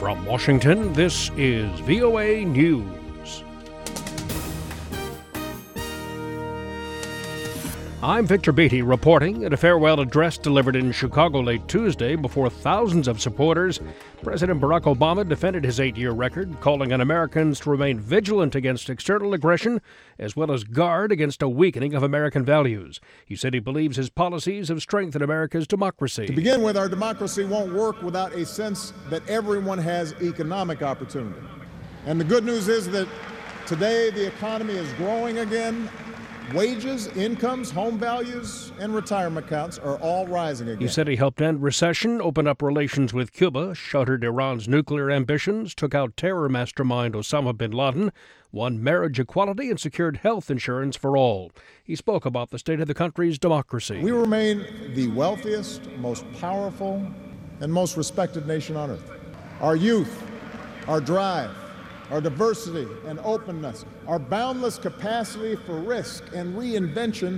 From Washington, this is VOA News. I'm Victor Beatty reporting at a farewell address delivered in Chicago late Tuesday before thousands of supporters. President Barack Obama defended his 8-year record, calling on Americans to remain vigilant against external aggression as well as guard against a weakening of American values. He said he believes his policies have strengthened America's democracy. To begin with, our democracy won't work without a sense that everyone has economic opportunity. And the good news is that today the economy is growing again. Wages, incomes, home values, and retirement accounts are all rising again. He said he helped end recession, open up relations with Cuba, shuttered Iran's nuclear ambitions, took out terror mastermind Osama bin Laden, won marriage equality, and secured health insurance for all. He spoke about the state of the country's democracy. We remain the wealthiest, most powerful, and most respected nation on earth. Our youth, our drive, our diversity and openness, our boundless capacity for risk and reinvention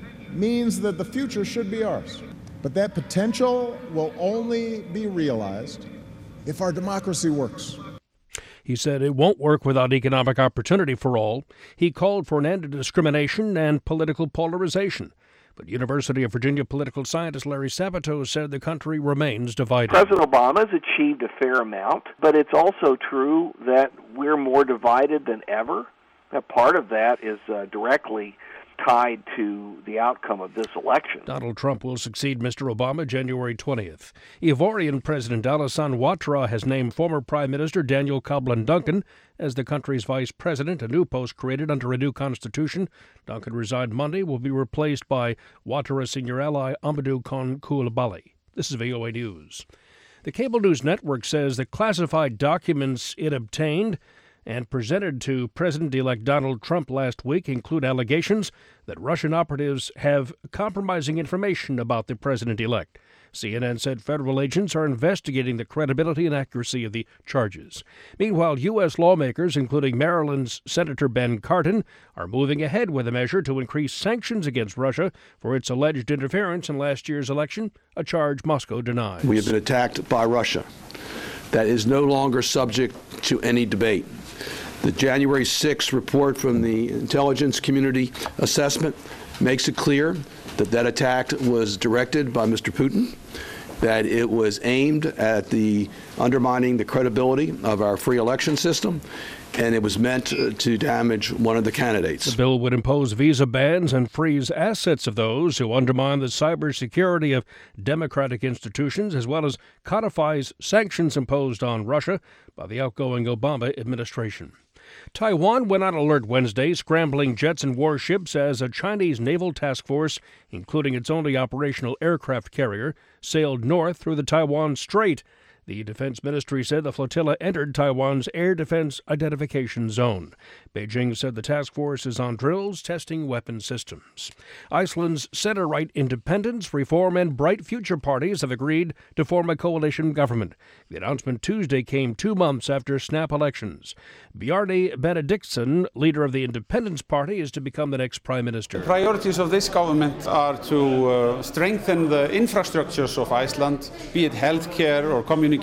means that the future should be ours. But that potential will only be realized if our democracy works. He said it won't work without economic opportunity for all. He called for an end to discrimination and political polarization. But University of Virginia political scientist Larry Sabato said the country remains divided. President Obama has achieved a fair amount, but it's also true that we're more divided than ever. That part of that is directly tied to the outcome of this election. Donald Trump will succeed Mr. Obama January 20th. Ivorian President Alassane Ouattara has named former Prime Minister Daniel Coghlan-Duncan as the country's vice president, a new post created under a new constitution. Duncan resigned Monday, will be replaced by Ouattara's senior ally Amadou Kon Coulibaly. This is VOA News. The cable news network says the classified documents it obtained and presented to President-elect Donald Trump last week include allegations that Russian operatives have compromising information about the president-elect. CNN said federal agents are investigating the credibility and accuracy of the charges. Meanwhile, U.S. lawmakers, including Maryland's Senator Ben Cardin, are moving ahead with a measure to increase sanctions against Russia for its alleged interference in last year's election, a charge Moscow denies. We have been attacked by Russia. That is no longer subject to any debate. The January 6th report from the intelligence community assessment makes it clear that that attack was directed by Mr. Putin, that it was aimed at the undermining the credibility of our free election system, and it was meant to damage one of the candidates. The bill would impose visa bans and freeze assets of those who undermine the cybersecurity of democratic institutions, as well as codifies sanctions imposed on Russia by the outgoing Obama administration. Taiwan went on alert Wednesday, scrambling jets and warships as a Chinese naval task force, including its only operational aircraft carrier, sailed north through the Taiwan Strait. The Defense Ministry said the flotilla entered Taiwan's air defense identification zone. Beijing said the task force is on drills testing weapon systems. Iceland's center-right independence, reform, and bright future parties have agreed to form a coalition government. The announcement Tuesday came 2 months after snap elections. Bjarni Benediktsson, leader of the Independence Party, is to become the next prime minister. The priorities of this government are to strengthen the infrastructures of Iceland, be it healthcare or communication,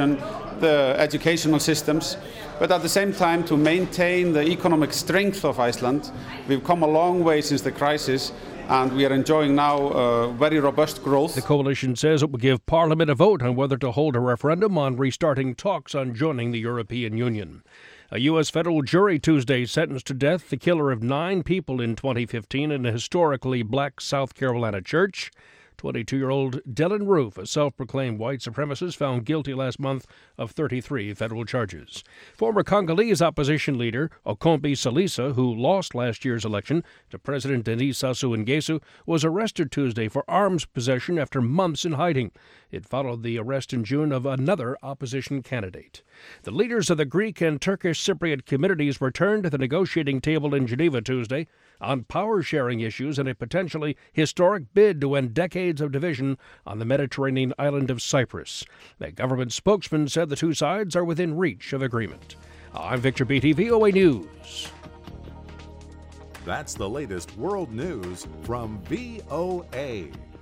the educational systems, but at the same time to maintain the economic strength of Iceland. We've come a long way since the crisis, and we are enjoying now very robust growth. The coalition says it will give Parliament a vote on whether to hold a referendum on restarting talks on joining the European Union. A U.S. federal jury Tuesday sentenced to death the killer of 9 people in 2015 in a historically black South Carolina church. 22-year-old Dylan Roof, a self-proclaimed white supremacist, found guilty last month of 33 federal charges. Former Congolese opposition leader Okombi Salisa, who lost last year's election to President Denis Sassou Nguesso, was arrested Tuesday for arms possession after months in hiding. It followed the arrest in June of another opposition candidate. The leaders of the Greek and Turkish Cypriot communities returned to the negotiating table in Geneva Tuesday on power-sharing issues and a potentially historic bid to end decades of division on the Mediterranean island of Cyprus. The government spokesman said the two sides are within reach of agreement. I'm Victor Beatty, VOA News. That's the latest world news from VOA.